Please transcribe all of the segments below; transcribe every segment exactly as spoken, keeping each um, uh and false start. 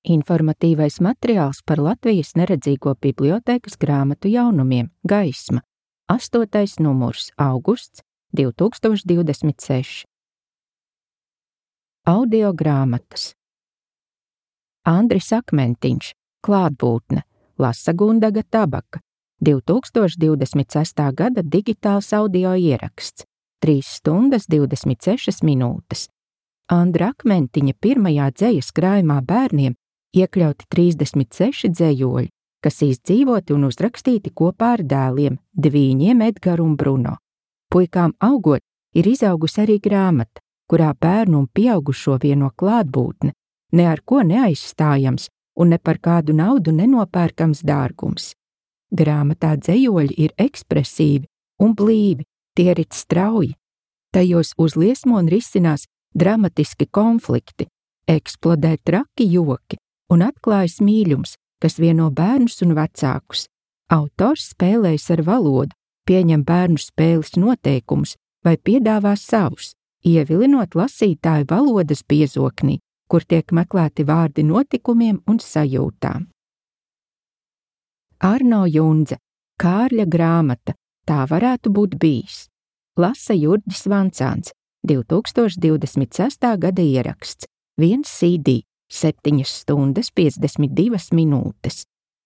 Informatīvais materiāls par Latvijas neredzīgo bibliotēkas grāmatu jaunumiem Gaisma, astotais numurs, augusts divi tūkstoši divdesmit seši. Audio grāmatas. Andris Akmentiņš, Klātbūtne, lasa Gundaga Tabaka, divi tūkstoši divdesmit sestā gada digitāls audio ieraksts, trīs stundas divdesmit sešas minūtes. Andra Akmentiņa pirmajā dzejas krājumā bērniem iekļauti trīsdesmit seši dzejoļi, kas izdzīvoti un uzrakstīti kopā ar dēliem, Dvīņiem Edgaru un Bruno. Puikām augot, ir izaugusi arī grāmata, kurā bērnu un pieaugušo vieno klātbūtne, ne ar ko neaizstājams un ne par kādu naudu nenopērkams dārgums. Grāmatā dzejoļi ir ekspresīvi un blīvi, tie rit strauji. Tajos uzliesmo un risinās dramatiski konflikti, eksplodē traki joki un atklājas mīļums, kas vieno bērnus un vecākus. Autors spēlējas ar valodu, pieņem bērnu spēles noteikumus vai piedāvā savus, ievilinot lasītāju valodas biezoknī, kur tiek meklēti vārdi notikumiem un sajūtām. Arno Jundze, Kārļa grāmata, tā varētu būt bijis. Lasa Jurģis Vancāns, divi tūkstoši divdesmit sestā gada ieraksts, viens C D, septiņas stundas piecdesmit divas minūtes.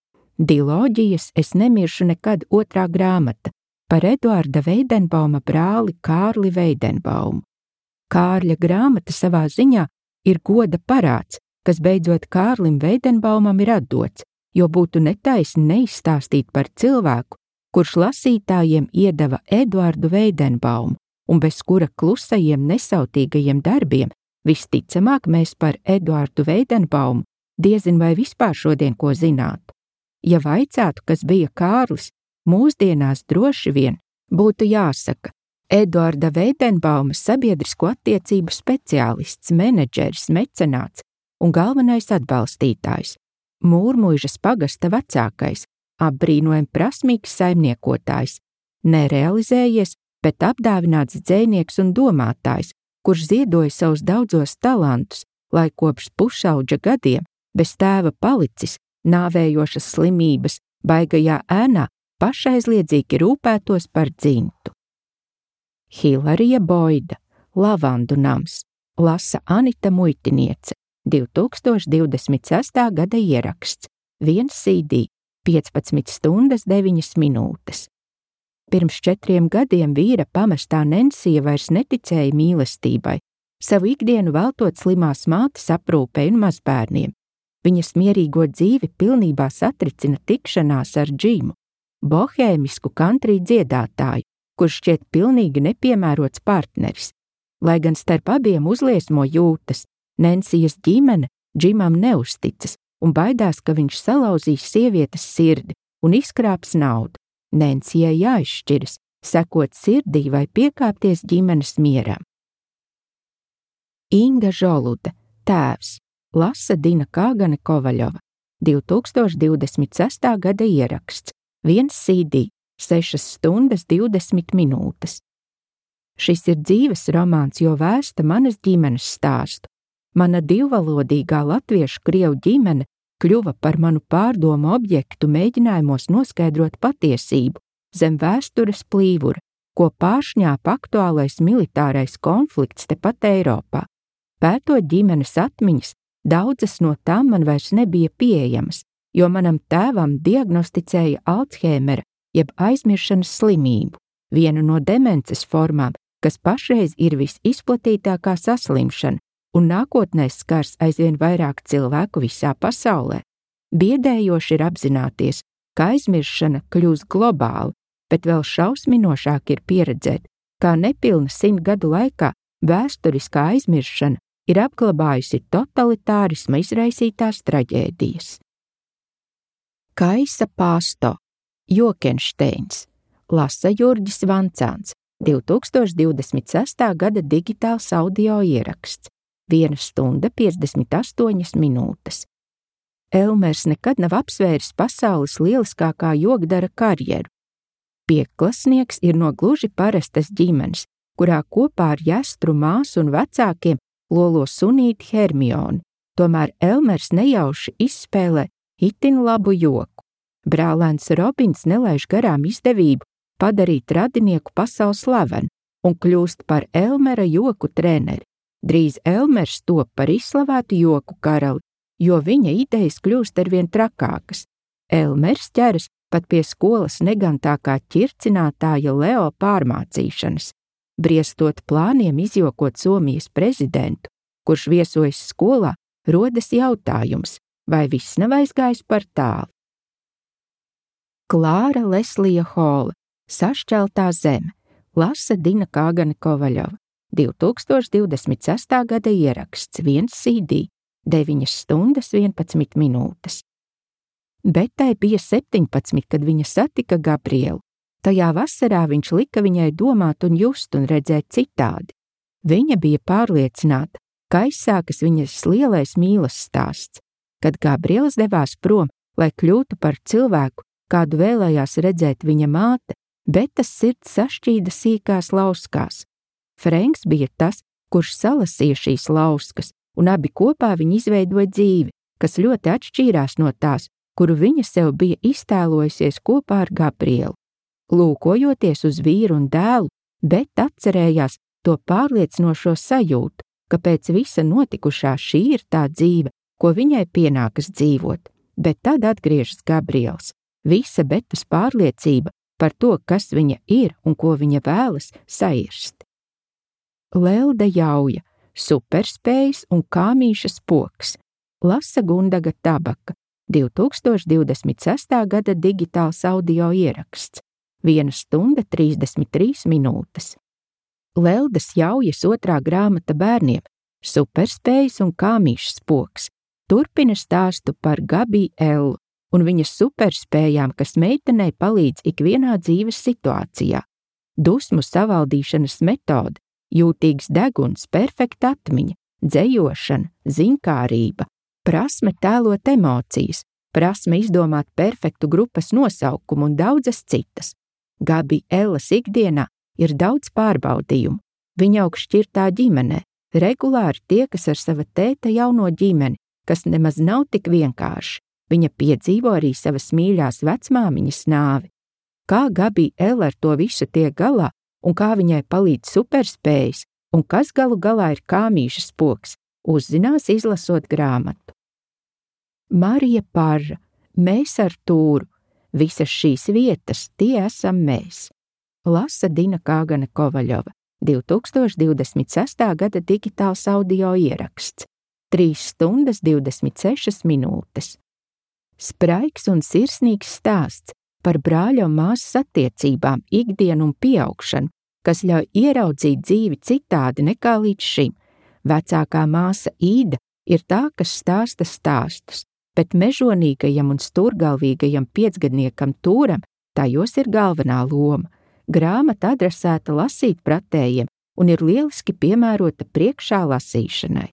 Diloģijas Es nemiršu nekad otrā grāmata par Eduarda Veidenbauma brāli Kārli Veidenbaumu. Kārļa grāmata savā ziņā ir goda parāds, kas beidzot Kārlim Veidenbaumam ir atdots, jo būtu netaisni neizstāstīt par cilvēku, kurš lasītājiem iedeva Eduardu Veidenbaumu, un bez kura klusajiem nesautīgajiem darbiem visticamāk mēs par Eduardu Veidenbaumu diezin vai vispār šodien ko zinātu. Ja vaicātu, kas bija Kārlis, mūsdienās droši vien būtu jāsaka Eduarda Veidenbauma sabiedrisko attiecību speciālists, menedžeris, mecenāts un galvenais atbalstītājs, Mūrmuižas pagasta vecākais, apbrīnojami prasmīgs saimniekotājs, nerealizējies, bet apdāvināts dzejnieks un domātājs, kurš ziedoja savus daudzos talantus, lai kopš pušauģa gadiem bez tēva palicis nāvējošas slimības baigajā ēnā pašaizliedzīgi rūpētos par dzimtu. Hilarija Boida, Lavandu nams, lasa Anita Muitiniece, divi tūkstoši divdesmit sestā gada ieraksts, viens C D, piecpadsmit stundas deviņas minūtes. Pirms četriem gadiem vīra pamestā Nensija vairs neticēja mīlestībai, savu ikdienu veltot slimās mātes aprūpei un mazbērniem. Viņas mierīgo dzīvi pilnībā satricina tikšanās ar Džimu, bohēmisku country dziedātāju, kurš šķiet pilnīgi nepiemērots partneris. Lai gan starp abiem uzliesmo jūtas, Nensijas ģimene Džimam neusticas un baidās, ka viņš salauzīs sievietes sirdi un izkrāps naudu. Nensijai jāizšķiras, sekot sirdī vai piekāpties ģimenes mieram. Inga Žolude, Tēvs, lasa Dina Kāgane Kovaļova, divi tūkstoši divdesmit sestā gada ieraksts, viens C D, sešas stundas divdesmit minūtes. Šis ir dzīves romāns, jo vēsta manas ģimenes stāstu. Mana divvalodīgā latviešu krievu ģimene kļuva par manu pārdomu objektu mēģinājumos noskaidrot patiesību zem vēstures plīvura, ko pāršņāpa aktuālais militārais konflikts tepat Eiropā. Pētot ģimenes atmiņas, daudzas no tām man vairs nebija pieejamas, jo manam tēvam diagnosticēja Alzheimera jeb aizmiršanas slimību, vienu no demences formām, kas pašreiz ir visizplatītākā saslimšana, un nākotnē skars aizvien vairāk cilvēku visā pasaulē. Biedējoši ir apzināties, ka aizmiršana kļūst globāla, bet vēl šausminošāk ir pieredzēt, kā nepilna simt gadu laikā vēsturiskā aizmiršana ir apglabājusi totalitārisma izraisītās traģēdijas. Kaisa Pāsto, Jokenšteins, lasa Jurģis Vancāns, divi tūkstoši divdesmit sestā gada digitāls audio ieraksts, viena stunda piecdesmit astoņas minūtes. Elmers nekad nav apsvēris pasaules lieliskākā jogdara karjeru. Piekklasnieks ir no gluži parastas ģimenes, kurā kopā ar Jastru māsu un vecākiem lolo sunīti Hermioni, tomēr Elmers nejauši izspēlē itin labu joku. Brālēns Robins nelaiž garām izdevību padarīt radinieku pasaules slavenu un kļūst par Elmera joku treneri. Drīz Elmers top par izslavētu joku karali, jo viņa idejas kļūst arvien trakākas. Elmers ķeras pat pie skolas negantākā ķircinātāja Leo pārmācīšanas, briestot plāniem izjokot Somijas prezidentu, kurš viesojas skolā, rodas jautājums, vai viss nav aizgājis par tālu. Klāra Leslija Hola, Sašķeltā zeme, lasa Dina Kāgane Kovaļova, divi tūkstoši divdesmit sestā gada ieraksts, viens C D, deviņas stundas vienpadsmit minūtes. Betai bija septiņpadsmit, kad viņa satika Gabrielu. Tajā vasarā viņš lika viņai domāt un just un redzēt citādi. Viņa bija pārliecināta, ka aizsākas viņas lielais mīlas stāsts, kad Gabriels devās prom, lai kļūtu par cilvēku, kādu vēlējās redzēt viņa māte, bet tas sirds sašķīda sīkās lauskās. Frenks bija tas, kurš salasīja šīs lauskas, un abi kopā viņi izveidoja dzīvi, kas ļoti atšķīrās no tās, kuru viņa sev bija iztēlojusies kopā ar Gabrielu. Lūkojoties uz vīru un dēlu, bet atcerējās to pārliecinošo sajūtu, ka pēc visa notikušā šī ir tā dzīve, ko viņai pienākas dzīvot, bet tad atgriežas Gabriels. Visa Betas pārliecība par to, kas viņa ir un ko viņa vēlas, sairst. Lelde Jauja, Superspējas un kāmīšas poks, lasa Gundaga Tabaka, divi tūkstoši divdesmit sestā gada digitāls audio ieraksts, viena stunda trīsdesmit trīs minūtes. Leldes Jaujas otrā grāmata bērniem, Superspējas un kāmīšas poks, turpina stāstu par Gabi Ellu un viņas superspējām, kas meitenei palīdz ikvienā dzīves situācijā. Dusmu savaldīšanas metode, jūtīgs deguns, perfekta atmiņa, dzejošana, zinkārība, prasme tēlot emocijas, prasme izdomāt perfektu grupas nosaukumu un daudzas citas. Gabi Ellas ikdienā ir daudz pārbaudījumu. Viņa aug šķirtā ģimenē, regulāri tiekas ar sava tēta jauno ģimeni, kas nemaz nav tik vienkārši. Viņa piedzīvo arī savas mīļās vecmāmiņas nāvi. Kā Gabi Ella ar to visu tiek galā un kā viņai palīdz superspējas un kas galu galā ir kāmīšas poks, uzzinās izlasot grāmatu. Marija Parra, Mēs ar Tūru, visas šīs vietas, tie esam mēs. Lasa Dina Kāgane Kovaļova, divi tūkstoši divdesmit sestā gada digitāls audio ieraksts, trīs stundas divdesmit sešas minūtes. Spraigs un sirsnīgs stāsts par brāļa un māsas attiecībām, ikdienu un pieaugšanu, kas ļauj ieraudzīt dzīvi citādi nekā līdz šim. Vecākā māsa Īda ir tā, kas stāsta stāstus, bet mežonīgajam un stūrgalvīgajam piecgadniekam Tūram tajos ir galvenā loma. Grāmata adresēta lasīt pratējiem un ir lieliski piemērota priekšā lasīšanai.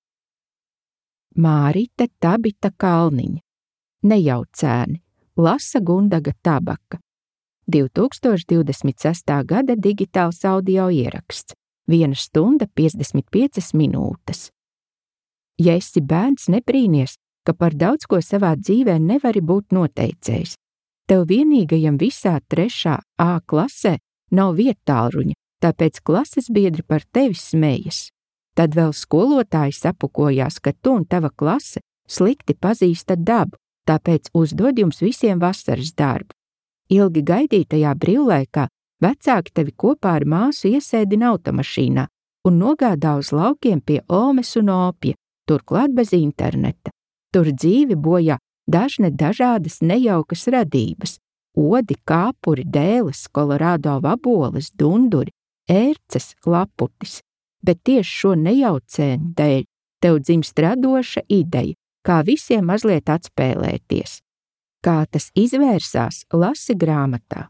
Mārite Tabita Kalniņa, Nejaucēni, lasa Gundaga Tabaka, divi tūkstoši divdesmit sestā gada digitāls audio ieraksts, viena stunda piecdesmit piecas minūtes. Ja esi bērns, nebrīnies, ka par daudz ko savā dzīvē nevari būt noteicējis. Tev vienīgajam visā trešā A klasē nav vietālruņa, tāpēc klases biedri par tevi smejas. Tad vēl skolotāji sapukojās, ka tu un tava klase slikti pazīstat dabu, tāpēc uzdod jums visiem vasaras darbu. Ilgi gaidītajā brīvlaikā vecāki tevi kopā ar māsu iesēdina automašīnā un nogādā uz laukiem pie Olmes un Opja, turklāt bez interneta. Tur dzīvi bojā dažne dažādas nejaukas radības – odi, kāpuri, dēles, kolorādo vaboles, dunduri, ērces, laputis. Bet tieši šo nejaucēņu dēļ tev dzimst radoša ideja, kā visiem mazliet atspēlēties. Kā tas izvērsās, lasi grāmatā.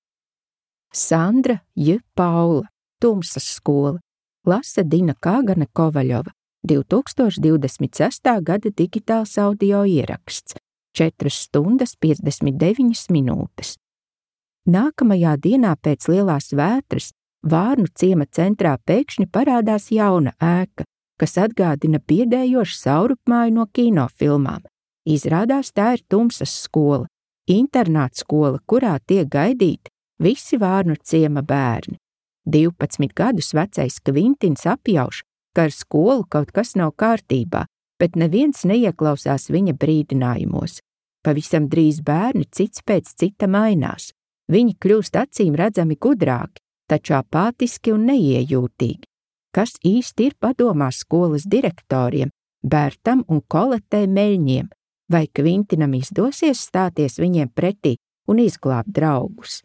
Sandra J. Paula, Tumsas skola, lasa Dina Kāgane Kovaļova, divi tūkstoši divdesmit sestā gada digitāls audio ieraksts, četras stundas piecdesmit deviņas minūtes. Nākamajā dienā pēc lielās vētras Vārnu ciema centrā pēkšņi parādās jauna ēka, kas atgādina biedējošu saurupmāju no kinofilmām. Izrādās tā ir Tumsas skola, internāta skola, kurā tiek gaidīti visi Vārnu ciema bērni. divpadsmit gadus vecais Kvintins apjauš, ka ar skolu kaut kas nav kārtībā, bet neviens neieklausās viņa brīdinājumos. Pavisam drīz bērni cits pēc cita mainās. Viņi kļūst acīm redzami gudrāki, taču apātiski un neiejūtīgi. Kas īsti ir padomās skolas direktoriem, Bertam un Koletei Meļņiem, vai Kvintinam izdosies stāties viņiem pretī un izglābt draugus?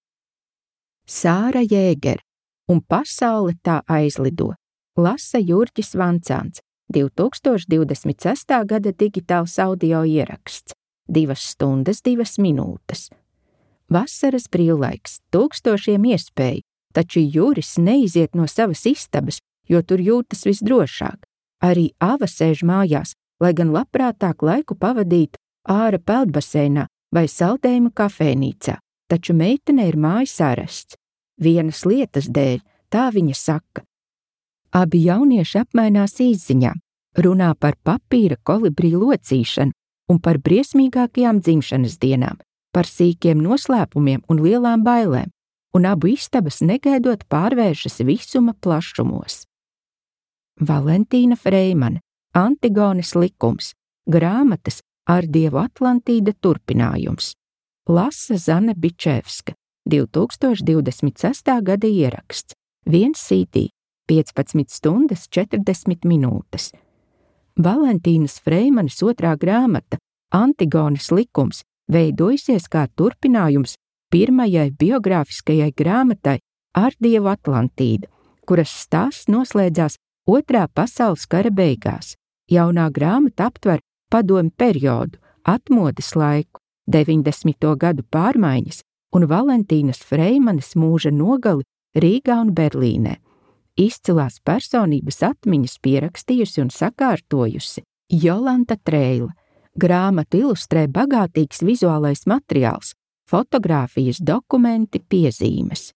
Sāra Jēgere un pasaule tā aizlido. Lasa Jurģis Vancāns, divi tūkstoši divdesmit sestā gada digitāls audio ieraksts, divas stundas, divas minūtes. Vasaras brīvlaiks, tūkstošiem iespēju, taču Juris neiziet no savas istabas, jo tur jūtas visdrošāk. Arī Ava sēž mājās, lai gan labprātāk laiku pavadītu āra peldbaseinā vai saldējumu kafēnīcā, taču meitene ir mājas arests. Vienas lietas dēļ, tā viņa saka. Abi jaunieši apmainās īsziņām, runā par papīra kolibrī locīšanu un par briesmīgākajām dzimšanas dienām, par sīkiem noslēpumiem un lielām bailēm, un abu istabas negaidot pārvēršas visuma plašumos. Valentīna Freimane, Antigones likums, grāmatas Ar dievu Atlantīda turpinājums. Lasa Zane Bičevska, divi tūkstoši divdesmit sestā gada ieraksts, viens C D, piecpadsmit stundas, četrdesmit minūtes. Valentīnas Freimanes otrā grāmata Antigones likums veidojusies kā turpinājums pirmajai biogrāfiskajai grāmatai Ar dievu Atlantīda, kuras stāsts noslēdzās Otrā pasaules kara beigās. Jaunā grāmata aptver padomju periodu, atmodas laiku, deviņdesmito gadu pārmaiņas un Valentīnas Freimanes mūža nogali Rīgā un Berlīnē. Izcilās personības atmiņas pierakstījusi un sakārtojusi Jolanta Treila. Grāmatu ilustrē bagātīgs vizuālais materiāls, fotogrāfijas, dokumenti, piezīmes.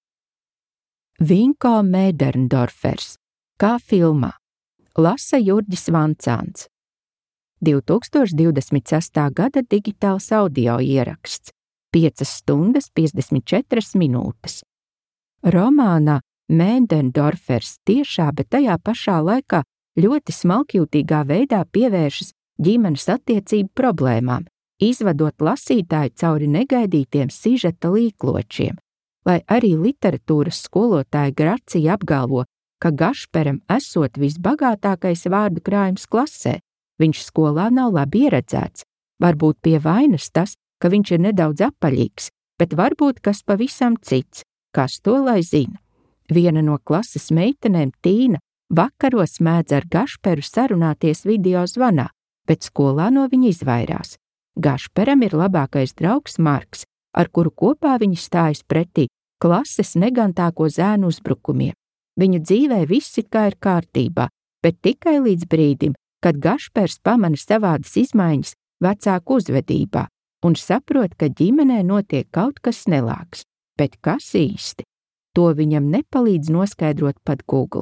Vinko Mēderndorfers, kā filmā. Lasa Jurģis Vancāns. divi tūkstoši divdesmit sestā gada digitāls audio ieraksts, piecas stundas, piecdesmit četras minūtes. Romānā Mēderndorfers tiešā, bet tajā pašā laikā ļoti smalkjūtīgā veidā pievēršas ģimenes attiecību problēmām, izvadot lasītāju cauri negaidītiem sižeta līkločiem, lai arī literatūras skolotāja Gracija apgalvo, ka Gašperam esot visbagātākais vārdu krājums klasē, viņš skolā nav labi ieredzēts. Varbūt pie vainas tas, ka viņš ir nedaudz apaļīgs, bet varbūt kas pavisam cits, kas to lai zina. Viena no klases meitenēm, Tīna, vakaros mēdz ar Gašperu sarunāties video zvanā, bet skolā no viņa izvairās. Gašperam ir labākais draugs Marks, ar kuru kopā viņi stājas pretī klases negantāko zēnu uzbrukumiem. Viņu dzīvē viss it kā ir kārtībā, bet tikai līdz brīdim, kad Gašpers pamana savādas izmaiņas vecāku uzvedībā un saprot, ka ģimenē notiek kaut kas nelāks, bet kas īsti? To viņam nepalīdz noskaidrot pat Google.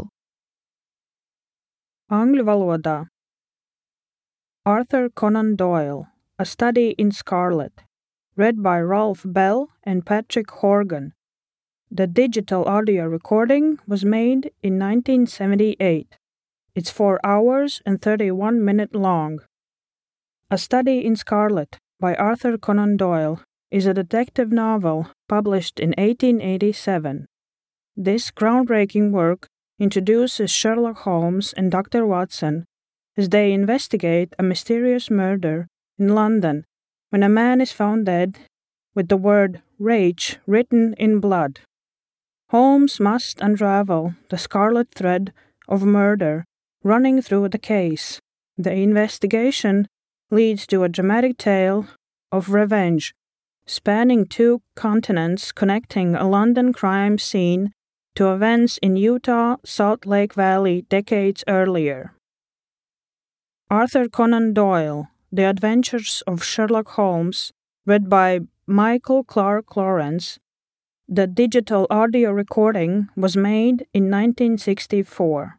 Angļu valodā. Arthur Conan Doyle, A Study in Scarlet, read by Ralph Bell and Patrick Horgan. The digital audio recording was made in nineteen seventy-eight. It's four hours and thirty-one minutes long. A Study in Scarlet by Arthur Conan Doyle is a detective novel published in eighteen eighty-seven. This groundbreaking work introduces Sherlock Holmes and Doctor Watson as they investigate a mysterious murder in London when a man is found dead with the word rage written in blood. Holmes must unravel the scarlet thread of murder running through the case. The investigation leads to a dramatic tale of revenge, spanning two continents, connecting a London crime scene to events in Utah, Salt Lake Valley decades earlier. Arthur Conan Doyle, The Adventures of Sherlock Holmes, read by Michael Clark Lawrence. The digital audio recording was made in nineteen sixty-four.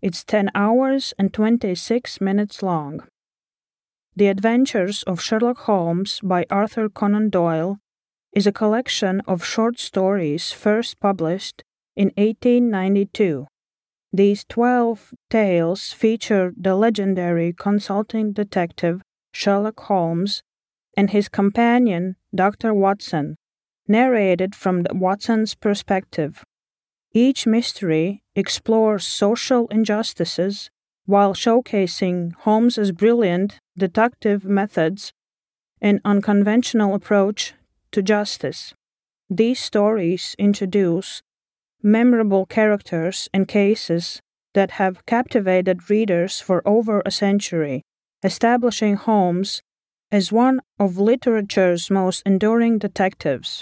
It's ten hours and twenty-six minutes long. The Adventures of Sherlock Holmes by Arthur Conan Doyle is a collection of short stories first published in eighteen ninety-two. These twelve tales feature the legendary consulting detective Sherlock Holmes and his companion Doctor Watson, narrated from the Watson's perspective. Each mystery explores social injustices while showcasing Holmes's brilliant deductive methods and unconventional approach to justice. These stories introduce memorable characters and cases that have captivated readers for over a century, establishing Holmes as one of literature's most enduring detectives.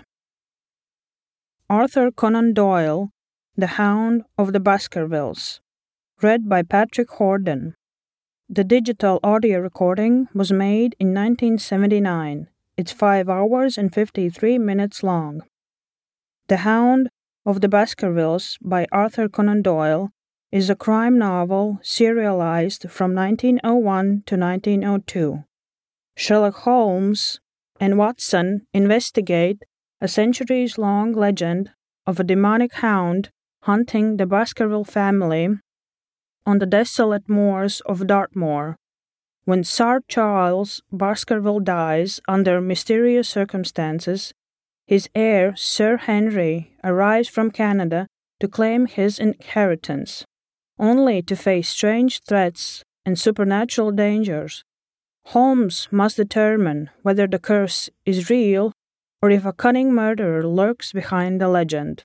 Arthur Conan Doyle, The Hound of the Baskervilles, read by Patrick Horden. The digital audio recording was made in nineteen seventy-nine. It's five hours and fifty-three minutes long. The Hound of the Baskervilles by Arthur Conan Doyle is a crime novel serialized from nineteen oh one to nineteen oh two. Sherlock Holmes and Watson investigate a centuries-long legend of a demonic hound hunting the Baskerville family on the desolate moors of Dartmoor. When Sir Charles Baskerville dies under mysterious circumstances, his heir, Sir Henry, arrives from Canada to claim his inheritance, only to face strange threats and supernatural dangers. Holmes must determine whether the curse is real or if a cunning murderer lurks behind the legend.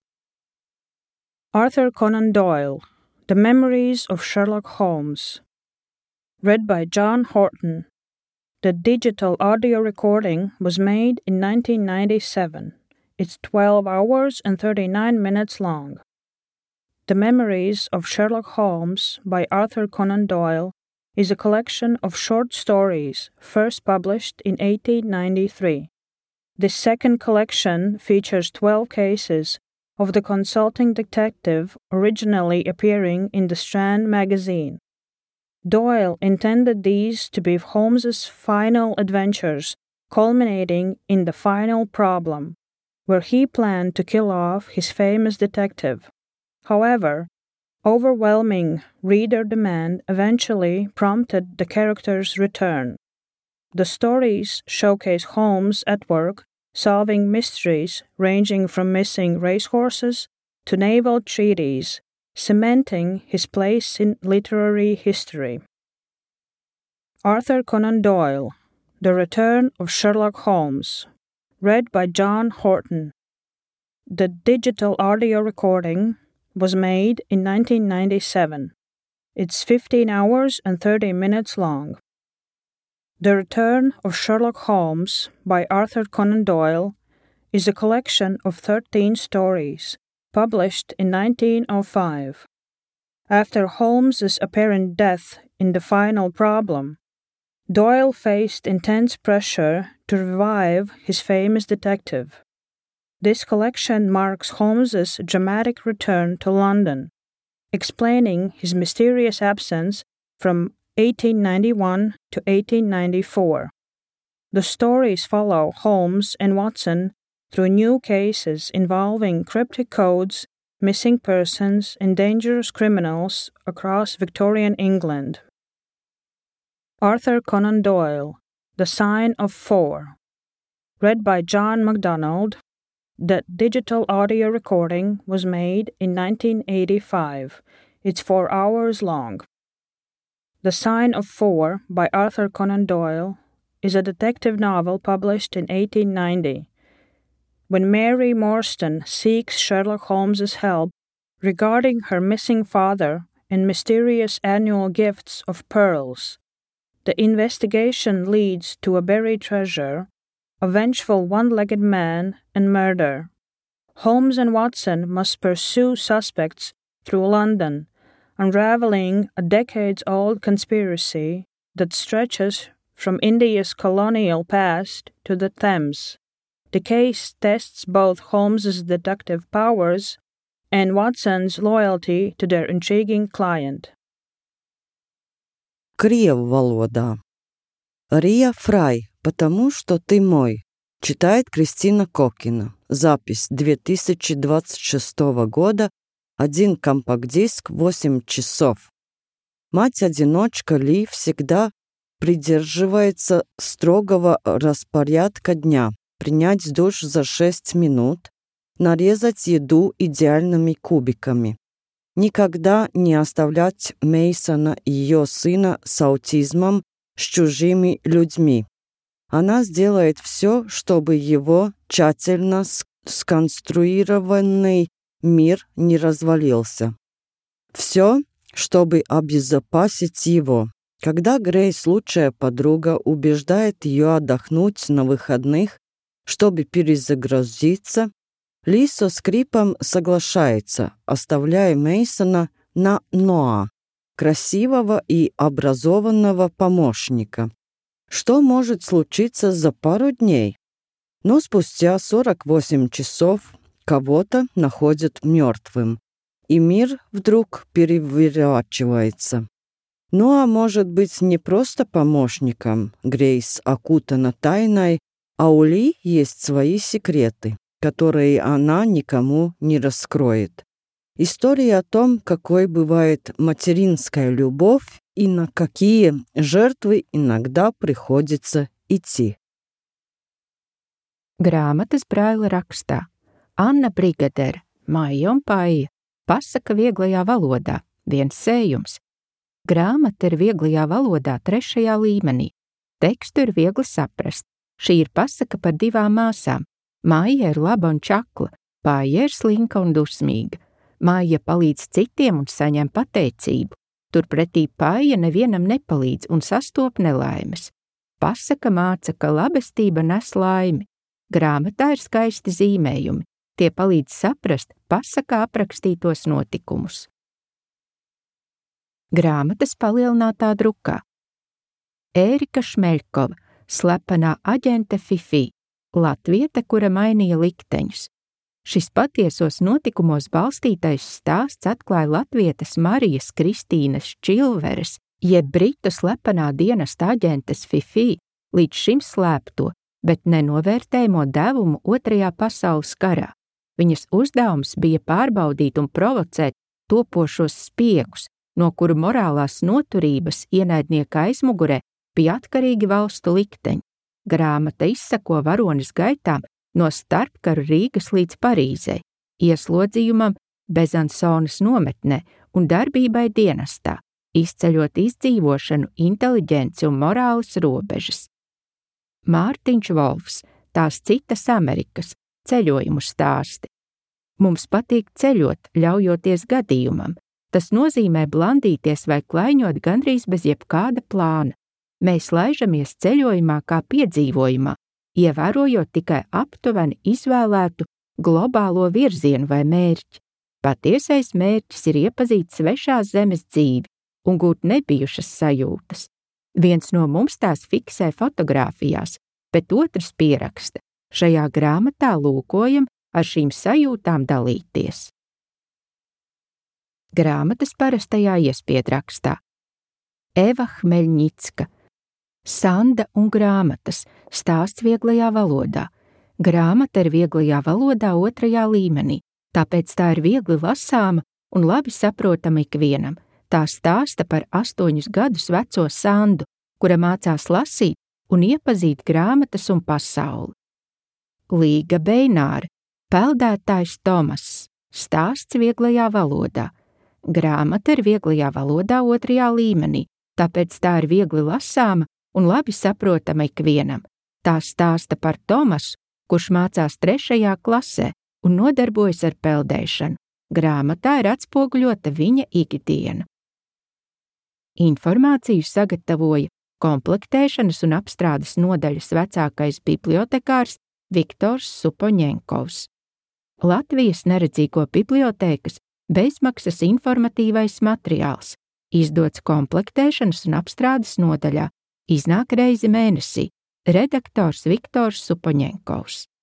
Arthur Conan Doyle, The Memories of Sherlock Holmes, read by John Horton. The digital audio recording was made in nineteen ninety-seven. It's twelve hours and thirty-nine minutes long. The Memories of Sherlock Holmes by Arthur Conan Doyle is a collection of short stories first published in eighteen ninety-three. This second collection features twelve cases of the consulting detective originally appearing in the Strand magazine. Doyle intended these to be Holmes's final adventures, culminating in the final problem, where he planned to kill off his famous detective. However, overwhelming reader demand eventually prompted the character's return. The stories showcase Holmes at work solving mysteries ranging from missing racehorses to naval treaties, cementing his place in literary history. Arthur Conan Doyle, The Return of Sherlock Holmes, read by John Horton. The digital audio recording was made in nineteen ninety-seven. It's fifteen hours and thirty minutes long. The Return of Sherlock Holmes by Arthur Conan Doyle is a collection of thirteen stories published in nineteen oh five. After Holmes's apparent death in the final problem, Doyle faced intense pressure to revive his famous detective. This collection marks Holmes's dramatic return to London, explaining his mysterious absence from eighteen ninety-one to eighteen ninety-four. The stories follow Holmes and Watson through new cases involving cryptic codes, missing persons, and dangerous criminals across Victorian England. Arthur Conan Doyle, The Sign of Four, read by John MacDonald. The digital audio recording was made in nineteen eighty-five. It's four hours long. The Sign of Four by Arthur Conan Doyle is a detective novel published in eighteen ninety. When Mary Morstan seeks Sherlock Holmes's help regarding her missing father and mysterious annual gifts of pearls, the investigation leads to a buried treasure, a vengeful one-legged man, and murder. Holmes and Watson must pursue suspects through London, unraveling a decades-old conspiracy that stretches from India's colonial past to the Thames. The case tests both Holmes's deductive powers and Watson's loyalty to their intriguing client. крievu валоdā. Рия Фрай, потому что ты мой, читает Кристина Кокина. Запись две тысячи двадцать шестого года, один компакт-диск, восемь часов. Мать-одиночка Ли всегда придерживается строгого распорядка дня: принять душ за шесть минут, нарезать еду идеальными кубиками, никогда не оставлять Мейсона и ее сына с аутизмом с чужими людьми. Она сделает все, чтобы его тщательно сконструированный мир не развалился. Все, чтобы обезопасить его. Когда Грейс, лучшая подруга, убеждает ее отдохнуть на выходных, чтобы перезагрузиться, Ли со скрипом соглашается, оставляя Мейсона на Ноа, красивого и образованного помощника. Что может случиться за пару дней? Но спустя сорок восемь часов кого-то находят мертвым, и мир вдруг переворачивается. Ноа может быть не просто помощником, Грейс окутана тайной, а у Ли есть свои секреты, которые она никому не раскроет. История о том, какой бывает материнская любовь и на какие жертвы иногда приходится идти. Grāmatas Braila rakstā Anna Brigadere, Maija un Paija, pasaka vieglajā valodā, viens sējums. Grāmata ir vieglajā valodā trešajā līmenī. Tekstu ir viegli saprast. Šī ir pasaka par divām māsām. Maija ir laba un čakla, Paija ir slinka un dusmīga. Maija palīdz citiem un saņem pateicību. Turpretī Paija nevienam nepalīdz un sastop nelaimes. Pasaka māca, ka labestība nes laimi. Grāmatā ir skaisti zīmējumi. Tie palīdz saprast pasakā aprakstītos notikumus. Grāmatas palielinātā drukā. Ērika Šmeļkova, slepenā aģente Fifi, latviete, kura mainīja likteņus. Šis patiesos notikumos balstītais stāsts atklāja latvietes Marijas Kristīnas Čilveres, jeb britu slepenā dienesta aģentes Fifi, līdz šim slēpto, bet nenovērtējamo devumu Otrajā pasaules karā. Viņas uzdevums bija pārbaudīt un provocēt topošos spiegus, no kuru morālās noturības ienaidnieka aizmugurē bija atkarīgi valstu likteņi. Grāmata izsako varones gaitām no starpkaru Rīgas līdz Parīzei, ieslodzījumam Bezansonas nometnē un darbībai dienestā, izceļot izdzīvošanu, inteliģenci un morāles robežas. Mārtiņš Volfs, tās citas Amerikas, ceļojumu stāsti. Mums patīk ceļot, ļaujoties gadījumam. Tas nozīmē blandīties vai klaiņot gandrīz bez jebkāda plāna. Mēs laižamies ceļojumā kā piedzīvojumā, ievērojot tikai aptuveni izvēlētu globālo virzienu vai mērķi. Patiesais mērķis ir iepazīt svešās zemes dzīvi un gūt nebijušas sajūtas. Viens no mums tās fiksē fotogrāfijās, bet otrs pieraksta. Šajā grāmatā lūkojam ar šīm sajūtām dalīties. Grāmatas parastajā iespiedrakstā. Eva Hmeļņicka, Sanda un grāmatas, stāsts vieglajā valodā. Grāmata ir vieglajā valodā otrajā līmenī, tāpēc tā ir viegli lasāma un labi saprotama ikvienam. Tā stāsta par astoņus gadus veco Sandu, kura mācās lasīt un iepazīt grāmatas un pasauli. Līga Beināre, Peldētājs Tomas, stāsts vieglajā valodā. Grāmata ir vieglajā valodā otrajā līmenī, tāpēc tā ir viegli lasāma un labi saprotama ikvienam. Tā stāsta par Tomasu, kurš mācās trešajā klasē un nodarbojas ar peldēšanu. Grāmatā ir atspoguļota viņa ikdiena. Informāciju sagatavoja komplektēšanas un apstrādes nodaļas vecākais bibliotekārs Viktors Supoņenkovs. Latvijas neredzīgo bibliotēkas bezmaksas informatīvais materiāls, izdots komplektēšanas un apstrādes nodaļā, iznāk reizi mēnesī, redaktors Viktors Supoņenkovs.